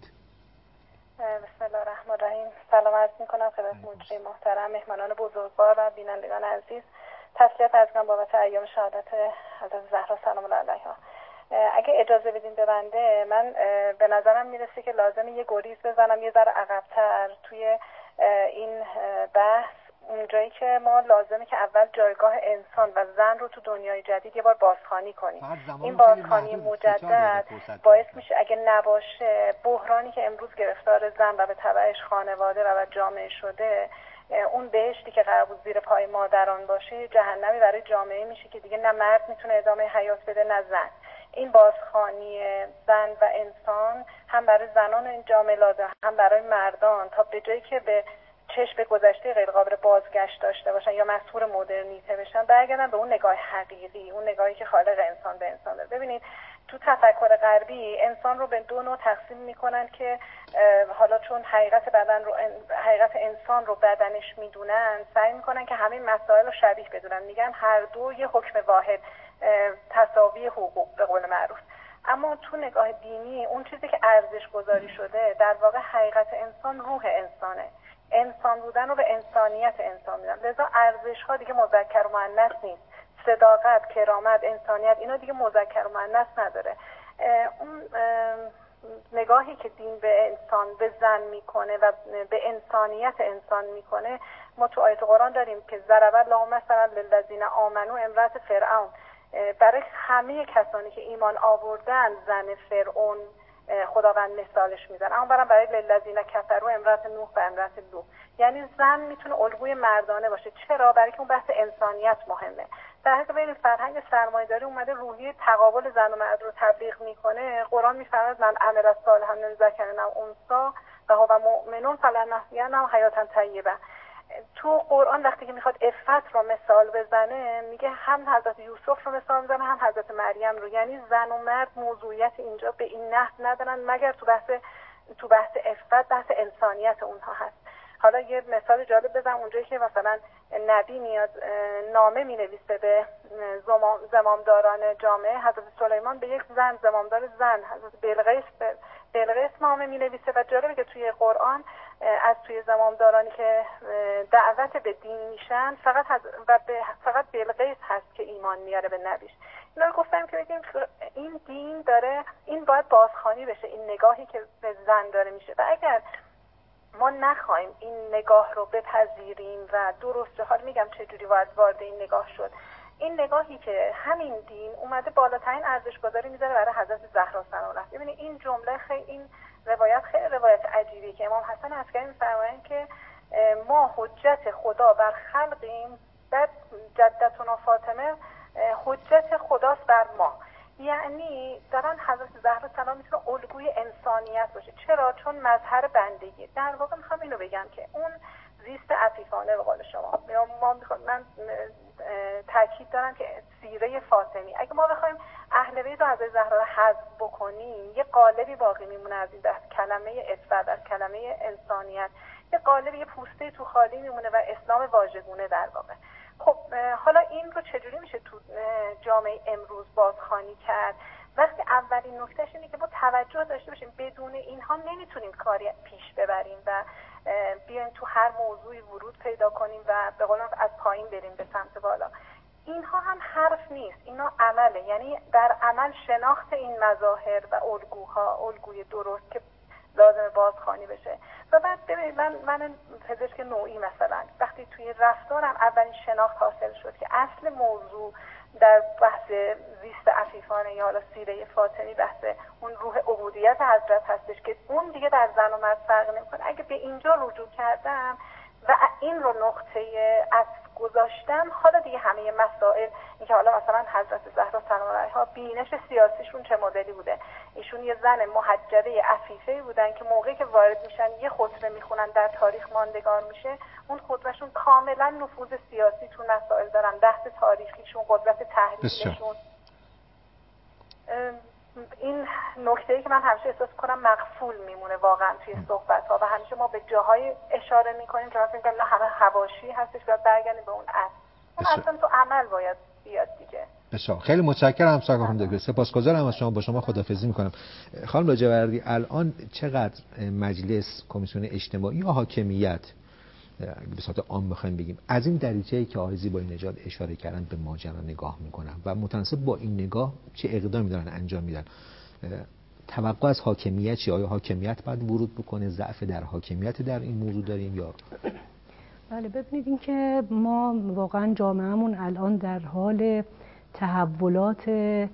[SPEAKER 4] بسم الله الرحمن الرحیم. سلام عرض می‌کنم خدمت مجری محترم، مهمانان بزرگوار و بینندگان عزیز. تسلیت از من بابت ایام شهادت حضرت زهرا سلام الله علیها. اگه اجازه بدین به بنده، من به نظرم میرسه که لازمه یه گریز بزنم یه ذره عقب‌تر توی این بحث، اونجایی که ما لازمه که اول جایگاه انسان و زن رو تو دنیای جدید یه بار بازخوانی کنیم. این بازخوانی مجدد باعث میشه اگه نباشه بحرانی که امروز گرفتار زن و به تبعش خانواده و جامعه شده، اون بهشتی که قرار بود زیر پای مادران باشه جهنمی برای جامعه میشه که دیگه نه مرد میتونه ادامه حیات بده نه زن. این بازخوانی زن و انسان هم برای زنان این جامعه لازم، هم برای مردان، تا به جایی که به چشم به گذشته غیر قابل بازگشت داشته باشن یا مسئول مدرنیته بشن، برگردن به اون نگاه حقیقی، اون نگاهی که خالق انسان به انسان داره. ببینید تو تفکر غربی انسان رو به دو نوع تقسیم میکنن که حالا چون حقیقت بدن رو حقیقت انسان رو بدنش میدونن، سعی میکنن که همه مسائل رو شبیه بدونن. میگن هر دو یه حکم واحد، تساوی حقوق به قول معروف. اما تو نگاه دینی اون چیزی که ارزش گذاری شده در واقع حقیقت انسان روح انسانه. انسان بودن رو به انسانیت انسان میدن. لذا ارزش ها دیگه مذکر و مؤنث نیست. صداقت، کرامت، انسانیت اینا دیگه مذکر و مؤنث نداره. اون نگاهی که دین به انسان، به زن میکنه و به انسانیت انسان میکنه، ما تو آیت قرآن داریم که ضرب الله مثلا للذین آمنوا امرأة فرعون. برای همه کسانی که ایمان آوردن زن فرعون خداوند مثالش میزن. اما برام برای للذین کفروا امرأة نوح و امرأة لوط. یعنی زن میتونه الگوی مردانه باشه. چرا؟ برای که اون بحث انسانیت مهمه. در حقیقت ببینید فرهنگ سرمایه‌داری اومده روحیه تقابل زن و مرد رو تبلیغ میکنه. قرآن میفرماید من عمل صالحا من ذکر او انثی و هو مؤمن فلنحیینه حیاتا طیبه. تو قرآن وقتی که میخواد عفت رو مثال بزنه، میگه هم حضرت یوسف رو مثال میزنه هم حضرت مریم رو. یعنی زن و مرد موضوعیت اینجا به این نحو ندارن مگر تو بحث تو بحث عفت، بحث انسانیت اونها هست. حالا یه مثال جالب بزنم. اونجایی که مثلا نبی میاد نامه مینویسه به زمامداران جامعه، حضرت سلیمان به یک زن زمامدار زن حضرت بلقیس بلقیس نامه مینویسه و جالبه که توی قرآن از توی زمامدارانی که دعوت به دین میشن فقط و فقط بلقیس هست که ایمان میاره به نبیش. اینا رو گفتم که بگیم این دین داره، این باید بازخوانی بشه، این نگاهی که به زن داره میشه و اگر ما نخوایم این نگاه رو بپذیریم و درسته، حال میگم چجوری باید وارد این نگاه شد. این نگاهی که همین دین اومده بالاترین ارزش گذاری میذاره برای حضرت زهرا سلام الله. ببینید این جمله خیلی، این روایت خیلی روایت عجیبی که امام حسن عسکری میفرمایند که ما حجت خدا بر خلقیم، بعد جدتنا فاطمه حجت خداست بر ما. یعنی دارن حضرت زهرا سلام میتونه الگوی انسانیت باشه. چرا؟ چون مظهر بندگی. در واقع میخوام اینو بگم که اون زیست عفیفانه به قول شما، ما میخوام، من تاکید دارم که سیره فاطمی، اگه ما بخوایم اهل بیت و حضرت زهرا رو حذف بکنیم یه قالبی باقی میمونه از این کلمه عفت، از کلمه انسانیت، یه قالب، یه پوسته تو خالی میمونه و اسلام واژگونه در واقع. خب حالا این رو چجوری میشه تو جامعه امروز بازخوانی کرد؟ وقتی اولین نکتهش اینه که ما توجه داشته باشیم بدون اینها نمیتونیم کاری پیش ببریم و بیایم تو هر موضوعی ورود پیدا کنیم و به قول از پایین بریم به سمت بالا. اینها هم حرف نیست، اینا عمله، یعنی در عمل شناخت این مظاهر و الگوها، الگوی درست که لازم بازخوانی بشه. و بعد ببینید من من پزشک نوعی مثلا وقتی توی رفتارم اولین شناخت حاصل شد که اصل موضوع در بحث زیست عفیفانه یا حالا سیره فاطمی بحث اون روح عبودیت حضرت هستش که اون دیگه در زن و مرد فرق نمیکنه. اگه به اینجا رجوع کردم و این رو نقطه عطف گذاشتم، حالا دیگه همه مسائل، اینکه حالا مثلا حضرت زهرا سلام الله علیها بینش سیاسیشون چه مدلی بوده، ایشون یه زن محجبه عفیفه بودن که موقعی که وارد میشن یه خطبه میخونن در تاریخ ماندگار میشه، اون خطبهشون کاملا نفوذ سیاسی تو مسائل دارن، بحث تاریخیشون، قدرت تحلیلشون. این نکته‌ای که من همیشه احساس کنم مغفول میمونه واقعا توی صحبت‌ها و همیشه ما به جاهای اشاره می‌کنیم که مثلا میگم نه همه حواشی هستش، باید برگردیم به اون اصل. اون اصلا تو عمل باید بیاد دیگه.
[SPEAKER 1] بسیار خیلی متشکرم همسایه خانم دکتر، سپاسگزارم از شما، با شما خداحافظی می‌کنم. خانم لاجوردی، الان چقدر مجلس، کمیسیون اجتماعی یا حاکمیت به صورت عام بخوایم بگیم از این دریچه‌ای که آقای زیبایی نژاد اشاره کردن به ماجرا نگاه میکنن و متناسب با این نگاه چه اقدامی دارن انجام میدن؟ توقع از حاکمیت چیه؟ آیا حاکمیت باید ورود بکنه؟ ضعف در حاکمیت در این موضوع داریم یا؟
[SPEAKER 3] بله، ببینید این که ما واقعا جامعهمون الان در حال تحولات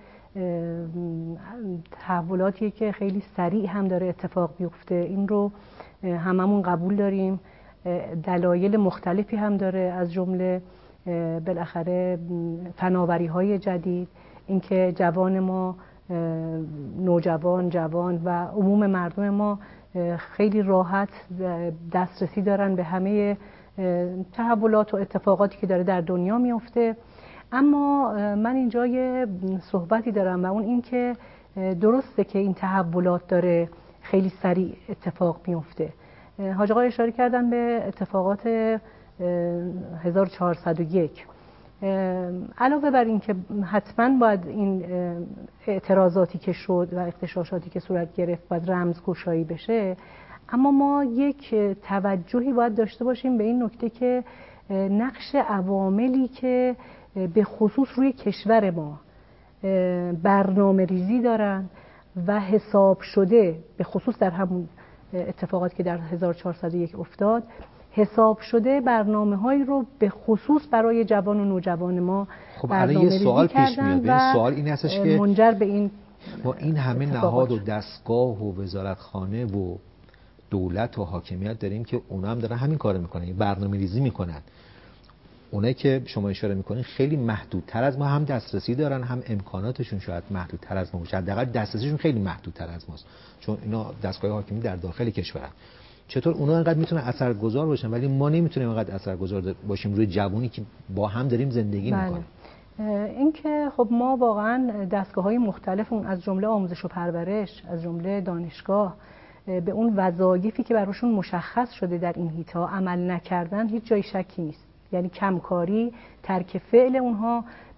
[SPEAKER 3] تحولاتی که خیلی سریع هم داره اتفاق بیفته، این رو هممون قبول داریم. دلایل مختلفی هم داره، از جمله بالاخره فناوری‌های جدید، اینکه جوان ما، نوجوان، جوان و عموم مردم ما خیلی راحت دسترسی دارن به همه تحولات و اتفاقاتی که داره در دنیا میفته. اما من اینجا یه صحبتی دارم و اون این که درسته که این تحولات داره خیلی سریع اتفاق میفته. حاج آقا اشاره کردن به اتفاقات هزار و چهارصد و یک. علاوه بر این که حتما باید این اعتراضاتی که شد و اغتشاشاتی که صورت گرفت باید رمزگشایی بشه، اما ما یک توجهی باید داشته باشیم به این نکته که نقش عواملی که به خصوص روی کشور ما برنامه ریزی دارن و حساب شده، به خصوص در همون اتفاقاتی که در هزار و چهارصد و یک افتاد، حساب شده برنامه‌هایی رو به خصوص برای جوان و نوجوان ما
[SPEAKER 1] خب الان یه سوال پیش میاد. این سوال این هستش که
[SPEAKER 3] منجر به این
[SPEAKER 1] با این همه نهاد و دستگاه و وزارتخانه و دولت و حاکمیت داریم که اونا هم دارن همین کارو میکنن، برنامه‌ریزی میکنن. اونایی که شما اشاره میکنین خیلی محدودتر از ما هم دسترسی دارن، هم امکاناتشون شاید محدودتر از ما باشه، حداقل دسترسیشون خیلی محدودتر از ماست، چون اینا دستگاه حاکمی در داخل کشورن. چطور اونا انقدر میتونن اثرگذار باشن ولی ما نمیتونیم انقدر اثرگذار باشیم روی جوونی که با هم داریم زندگی
[SPEAKER 3] بله.
[SPEAKER 1] میکنیم؟
[SPEAKER 3] این که خب ما واقعا دستگاه‌های مختلف، از جمله آموزش و پرورش، از جمله دانشگاه، به اون وظایفی که براشون مشخص شده در این حیطه عمل نکردن، هیچ جای شکی نیست. یعنی کمکاری، ترک فعل اونها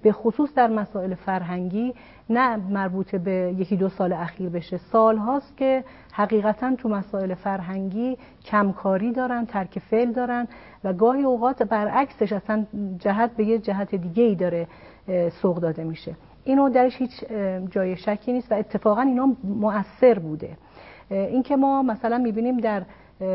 [SPEAKER 3] به خصوص در مسائل فرهنگی، نه مربوط به یکی دو سال اخیر بشه، سال هاست که حقیقتا تو مسائل فرهنگی کمکاری دارن، ترک فعل دارن و گاهی اوقات برعکسش اصلا جهت به یه جهت دیگه ای داره سوق داده میشه. اینو درش هیچ جای شکی نیست و اتفاقا اینا مؤثر بوده. این که ما مثلا میبینیم در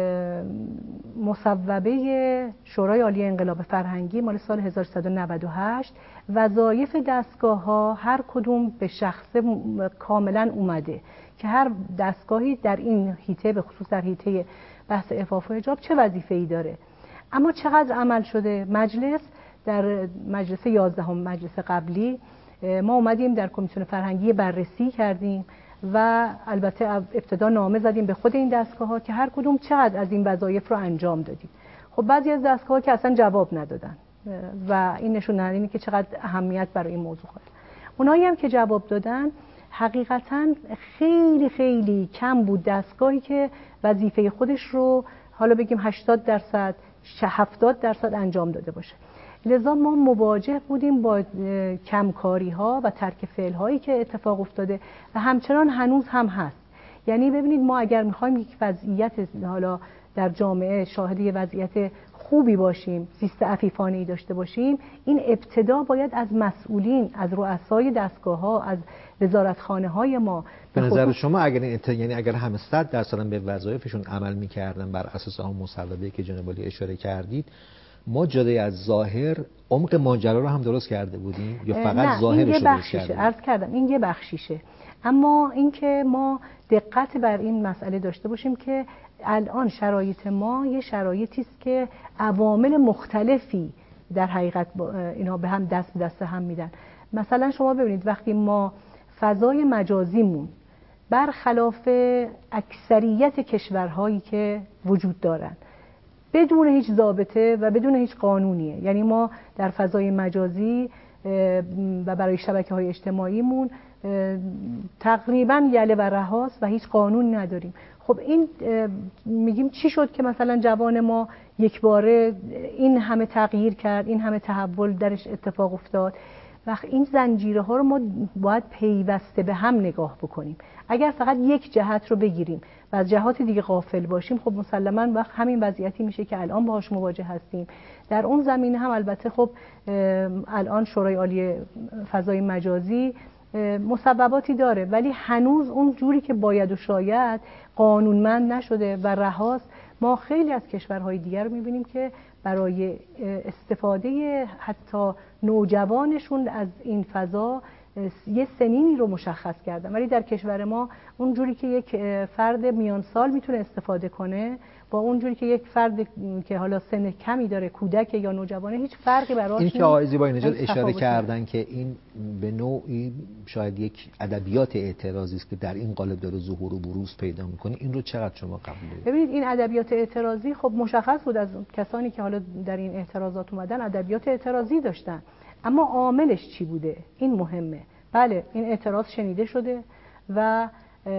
[SPEAKER 3] مصوبه شورای عالی انقلاب فرهنگی مال سال هزار و سیصد و نود و هشت وظایف دستگاه ها هر کدوم به شخص کاملا اومده که هر دستگاهی در این حیطه، به خصوص در حیطه بحث عفاف و حجاب چه وظیفه‌ای داره. اما چقدر عمل شده؟ مجلس در مجلس یازدهم مجلس قبلی ما اومدیم در کمیسیون فرهنگی بررسی کردیم و البته ابتدا نامه زدیم به خود این دستگاه ها که هر کدوم چقدر از این وظایف رو انجام دادیم. خب بعضی از دستگاه ها که اصلا جواب ندادن و این نشون دهنده اینه که چقدر اهمیت برای این موضوع قائل. اونایی هم که جواب دادن حقیقتا خیلی خیلی کم بود دستگاهی که وظیفه خودش رو حالا بگیم هشتاد درصد هفتاد درصد انجام داده باشه. لذا ما مواجه بودیم با کمکاری ها و ترک فعل هایی که اتفاق افتاده و همچنان هنوز هم هست. یعنی ببینید ما اگر میخوایم یک وضعیت حالا در جامعه شاهد یک وضعیت خوبی باشیم، زیست عفیفانه‌ای داشته باشیم، این ابتدا باید از مسئولین، از رؤسای دستگاه ها، از وزارتخانه های ما.
[SPEAKER 1] به نظر شما اگر این ات... یعنی اگر همه صد درصد به وظایفشون عمل میکردن بر اساس اون مصوبه‌ای که جناب عالی اشاره کردید، ما جدای از ظاهر عمق ماجرا رو هم درست کرده بودیم یا فقط ظاهرش رو درست کردیم؟
[SPEAKER 3] عرض کردم این یه بخشیشه، اما اینکه ما دقت بر این مسئله داشته باشیم که الان شرایط ما یه شرایطی است که عوامل مختلفی در حقیقت اینا به هم دست به دست هم میدن. مثلا شما ببینید وقتی ما فضای مجازیمون برخلاف اکثریت کشورهایی که وجود دارن بدون هیچ ضابطه و بدون هیچ قانونیه، یعنی ما در فضای مجازی و برای شبکه‌های اجتماعیمون تقریبا یله و رهاست و هیچ قانون نداریم. خب این میگیم چی شد که مثلا جوان ما یک باره این همه تغییر کرد، این همه تحول درش اتفاق افتاد؟ وقت این زنجیره ها رو ما باید پیوسته به هم نگاه بکنیم. اگر فقط یک جهت رو بگیریم و از جهات دیگه غافل باشیم، خب مسلماً وقت همین وضعیتی میشه که الان باهاش مواجه هستیم. در اون زمینه هم البته خب الان شورای عالی فضای مجازی مسبباتی داره، ولی هنوز اون جوری که باید و شاید قانونمند نشده و رهاست. ما خیلی از کشورهای دیگر رو میبینیم که برای استفاده حتی نوجوانشون از این فضا یه سنینی رو مشخص کردن، ولی در کشور ما اون جوری که یک فرد میان سال میتونه استفاده کنه با اون جوری که یک فرد که حالا سن کمی داره، کودک یا نوجوانه، هیچ فرقی براش
[SPEAKER 1] این که آقای زیبایی نژاد اشاره کردن که این به نوعی شاید یک ادبیات اعتراضی است که در این قالب داره ظهور و بروز پیدا میکنه، این رو چقدر شما قبول دارید؟
[SPEAKER 3] ببینید این ادبیات اعتراضی خب مشخص بود از کسانی که حالا در این اعتراضات اومدن، ادبیات اعتراضی داشتن، اما عاملش چی بوده؟ این مهمه. بله این اعتراض شنیده شده و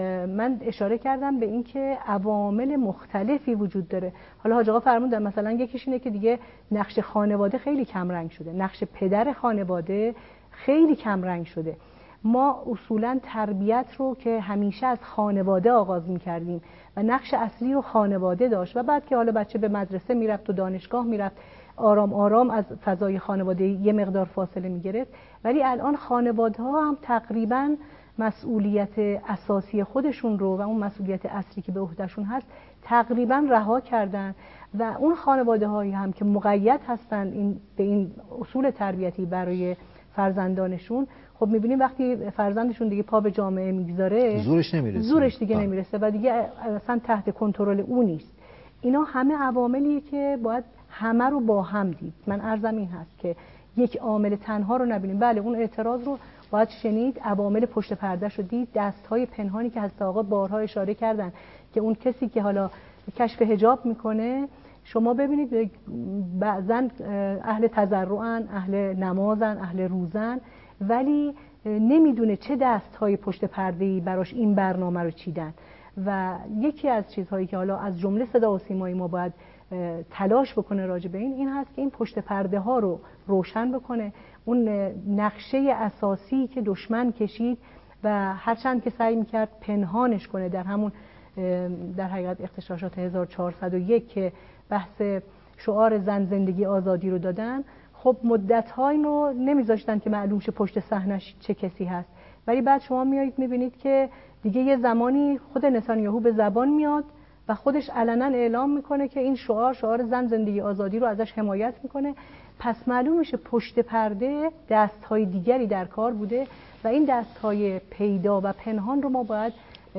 [SPEAKER 3] من اشاره کردم به این که عوامل مختلفی وجود داره. حالا حاج آقا فرمودن مثلا یکیش اینه که دیگه نقش خانواده خیلی کم رنگ شده، نقش پدر خانواده خیلی کم رنگ شده. ما اصولا تربیت رو که همیشه از خانواده آغاز می‌کردیم و نقش اصلی رو خانواده داشت و بعد که حالا بچه به مدرسه میرفت و دانشگاه میرفت آرام آرام از فضای خانواده یه مقدار فاصله میگرفت، ولی الان خانواده ها هم تقریبا مسئولیت اساسی خودشون رو و اون مسئولیت اصلی که به عهدهشون هست تقریبا رها کردن و اون خانواده هایی هم که مقید هستن این به این اصول تربیتی برای فرزندانشون، خب میبینیم وقتی فرزندشون دیگه پا به جامعه میگذاره
[SPEAKER 1] زورش نمیرسه،
[SPEAKER 3] زورش دیگه آه. نمیرسه و دیگه اصلا تحت کنترل اون نیست. اینا همه عواملیه که باید همه رو با هم دید. من عرضم این هست که یک عامل تنها رو نبینیم. بله اون اعتراض رو باید شنید، عوامل پشت پرده رو دید، دست‌های پنهانی که حضرت آقا بارها اشاره کردن که اون کسی که حالا کشف حجاب میکنه، شما ببینید بعضن اهل تضرعن، اهل نمازن، اهل روزن، ولی نمیدونه چه دست‌های پشت پرده‌ای براش این برنامه رو چیدن. و یکی از چیزهایی که حالا از جمله صدا و سیمای ما باید تلاش بکنه راجع به این این هست که این پشت پرده ها رو روشن بکنه. اون نقشه اساسی که دشمن کشید و هرچند که سعی میکرد پنهانش کنه در همون در حقیقت اغتشاشات هزار و چهارصد و یک که بحث شعار زن زندگی آزادی رو دادن، خب مدت‌ها اینو نمیذاشتن که معلوم شه پشت صحنش چه کسی هست. ولی بعد شما میایید میبینید که دیگه یه زمانی خود نتانیاهو به زبان میاد و خودش علنا اعلام میکنه که این شعار شعار زن زندگی آزادی رو ازش حمایت میکنه. پس معلوم میشه پشت پرده دست‌های دیگری در کار بوده و این دست‌های پیدا و پنهان رو ما باید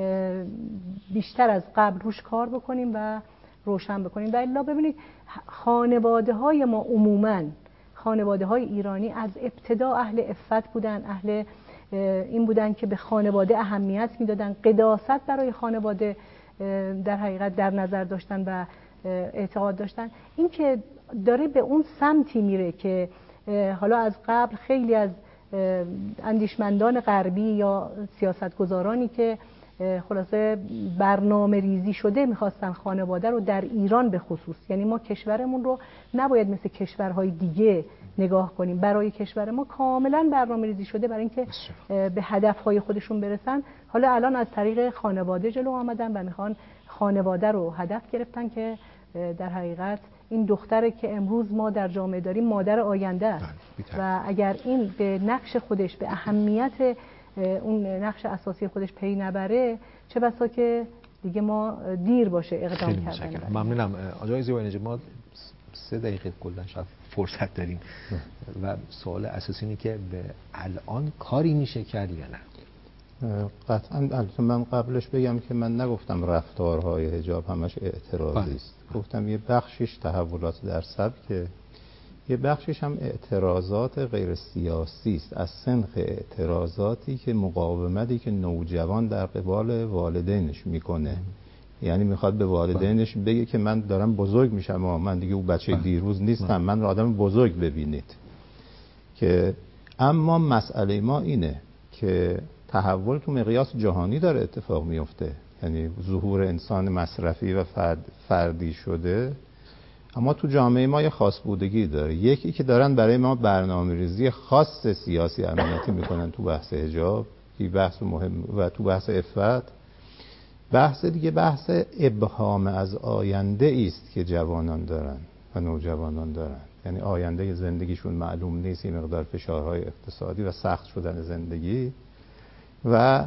[SPEAKER 3] بیشتر از قبل روش کار بکنیم و روشن بکنیم. و الا ببینید خانواده های ما عموماً خانواده های ایرانی از ابتدا اهل عفت بودن، اهل این بودن که به خانواده اهمیت میدادن، قداست برای خانواده در حقیقت در نظر داشتن و اعتقاد داشتن. این که داره به اون سمتی میره که حالا از قبل خیلی از اندیشمندان غربی یا سیاستگزارانی که خلاصه برنامه ریزی شده میخواستن خانواده رو در ایران به خصوص، یعنی ما کشورمون رو نباید مثل کشورهای دیگه نگاه کنیم، برای کشور ما کاملا برنامه ریزی شده برای اینکه به هدفهای خودشون برسن. حالا الان از طریق خانواده جلو آمدن و میخوان خانواده رو هدف گرفتن که در حقیقت این دختره که امروز ما در جامعه داریم مادر آینده است و اگر این به نقش خودش به اهمیت اون نقش اساسی خودش پی نبره چه بسا که دیگه ما دیر باشه اقدام کردن.
[SPEAKER 1] ممنونم آقای زیبایی نژاد. ما سه دقیقه کلا شاید فرصت داریم و سوال اساسی اینه که به الان کاری میشه کرد یا نه؟
[SPEAKER 2] قطعا. البته من قبلش بگم که من نگفتم رفتارهای حجاب همش اعتراضی است، گفتم یه بخشش تحولات در سبکه، یه بخشش هم اعتراضات غیر سیاسی است، از سنخ اعتراضاتی که مقاومتی که نوجوان در قبال والدینش میکنه. یعنی میخواد به والدینش بگه که من دارم بزرگ میشم و من دیگه اون بچه دیروز نیستم، من آدم بزرگ ببینید. که اما مسئله ما اینه که تحول تو مقیاس جهانی داره اتفاق میفته، یعنی ظهور انسان مصرفی و فرد فردی شده، اما تو جامعه ما یه خاص بودگی داره. یکی که دارن برای ما برنامه‌ریزی خاص سیاسی امنیتی میکنن تو بحث حجاب، که بحث مهم، و تو بحث عفت. بحث دیگه بحث ابهام از آینده است که جوانان دارن و نوجوانان دارن، یعنی آینده زندگیشون معلوم نیست، این مقدار فشارهای اقتصادی و سخت شدن زندگی. و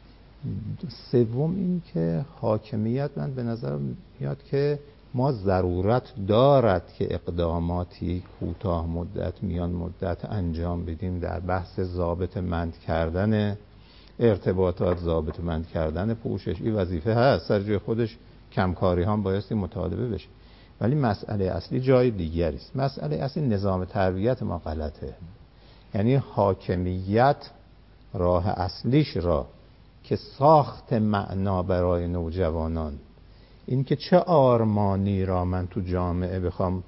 [SPEAKER 2] سوم این که حاکمیت، من به نظر میاد که ما ضرورت دارد که اقداماتی کوتاه مدت میان مدت انجام بدیم در بحث ضابطه‌مند کردن ارتباطات، ضابطه‌مند کردن پوشش. این وظیفه هست، سر جای خودش کمکاری هم بایستی مطالبه بشه، ولی مسئله اصلی جای دیگری است. مسئله اصلی نظام تربیت ما غلطه. یعنی حاکمیت راه اصلیش را که ساخت معنا برای نوجوانان، این که چه آرمانی را من تو جامعه بخوام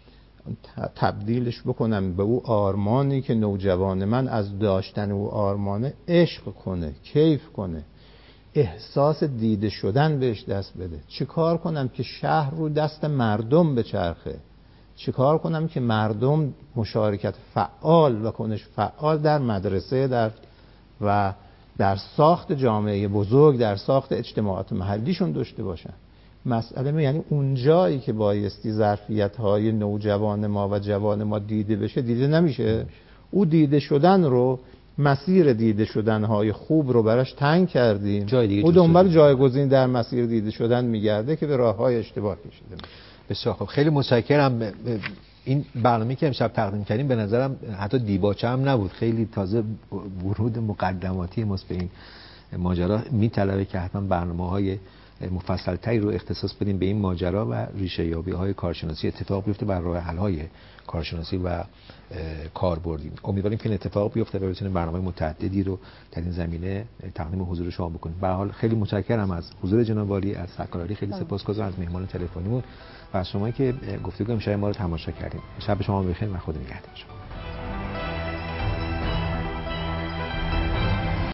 [SPEAKER 2] تبدیلش بکنم به او آرمانی که نوجوان من از داشتن او آرمانه عشق کنه، کیف کنه، احساس دیده شدن بهش دست بده. چه کار کنم که شهر رو دست مردم بچرخه؟ چه کار کنم که مردم مشارکت فعال و کنش فعال در مدرسه در و در ساخت جامعه بزرگ، در ساخت اجتماعات محلیشون داشته باشن؟ مسئله ما یعنی اون جایی که بایستی ظرفیت‌های نوجوان ما و جوان ما دیده بشه دیده نمیشه. او دیده شدن رو، مسیر دیده شدن‌های خوب رو براش تنگ کردیم، او دنبال جایگزین در مسیر دیده شدن میگرده که به راه‌های اشتباه کشیده میشه.
[SPEAKER 1] بسیار خب، خیلی متشکرم. این برنامه‌ای که امشب تقدیم کردیم به نظرم حتی دیباچه هم نبود، خیلی تازه ورود مقدماتی ماست به این ماجرا. میطلبه که حتما برنامه‌های مفصل‌تری رو اختصاص بدیم به این ماجرا و ریشه یابی‌های کارشناسی اتفاق بیفته بر راه حل‌های کارشناسی و کاربردی. امیدواریم که این اتفاق بیفته و بتونیم برنامه متعددی رو در این زمینه تقدیم حضور شما بکنیم. به هر حال خیلی متشکرم از حضور جناب والی، از سرکارعالی خیلی سپاسگزارم از مهمان تلفنیمون و از شما که گفتگو امشب ما رو تماشا کردیم. شب شما بخیر و خدا نگهدار شما.